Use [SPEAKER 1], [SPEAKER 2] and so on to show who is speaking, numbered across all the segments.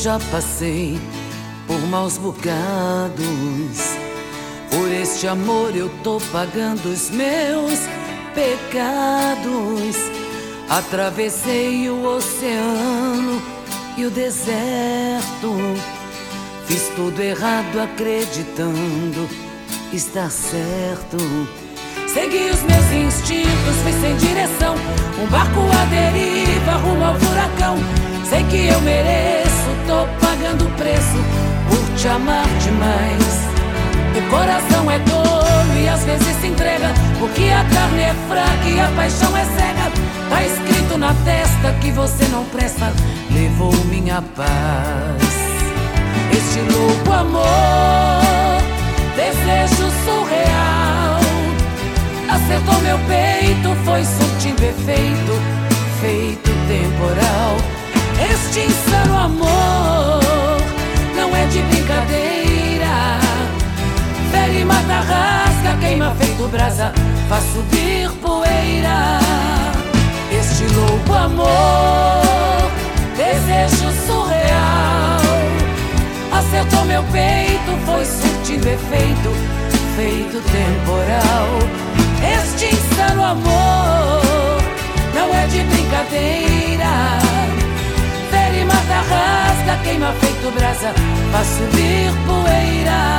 [SPEAKER 1] já passei por maus bocados. Por este amor eu tô pagando os meus pecados. Atravessei o oceano e o deserto. Fiz tudo errado acreditando estar certo. Segui os meus instintos, fui sem direção, um barco à deriva rumo ao furacão. Sei que eu mereço, tô pagando o preço por te amar demais. O coração é tolo e às vezes se entrega, porque a carne é fraca e a paixão é cega. Tá escrito na testa que você não presta, levou minha paz. Este louco amor, desejo surreal, acertou meu peito, foi surtindo efeito, feito temporal. Este insano amor não é de brincadeira. Fere, mata, rasga, queima feito brasa, faz subir poeira. Este louco amor, desejo surreal, acertou meu peito, foi surtindo efeito, feito temporal. Este insano amor não é de brincadeira. Fere, mata, rasga, queima feito brasa, faz subir poeira.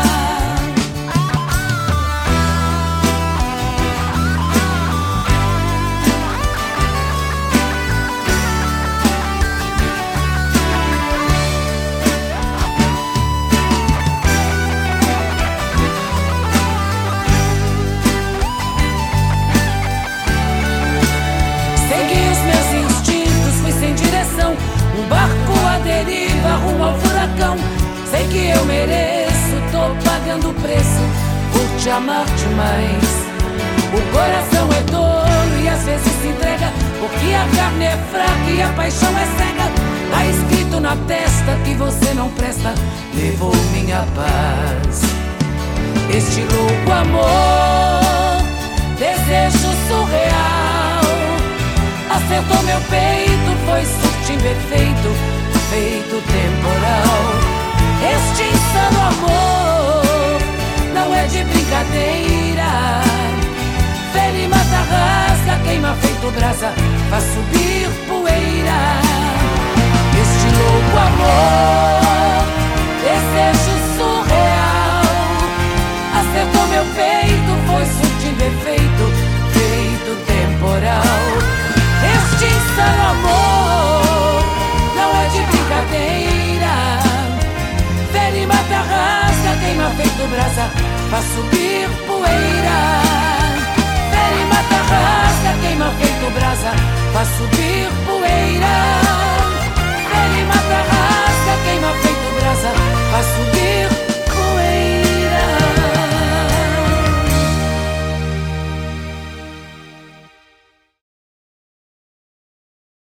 [SPEAKER 1] Um barco à deriva rumo ao furacão. Sei que eu mereço, tô pagando o preço por te amar demais. O coração é tolo e às vezes se entrega, porque a carne é fraca e a paixão é cega. Tá escrito na testa que você não presta, levou minha paz. Este louco amor, desejo surreal, acertou meu peito, foi surtindo efeito, feito temporal. Este insano amor não é de brincadeira. Fere, mata, rasga, queima feito brasa, faz subir poeira. Este louco amor, desejo surreal, acertou meu peito, foi surtindo efeito, feito temporal. Este insano amor não é de brincadeira. Fere, mata, rasga, queima feito brasa, faz subir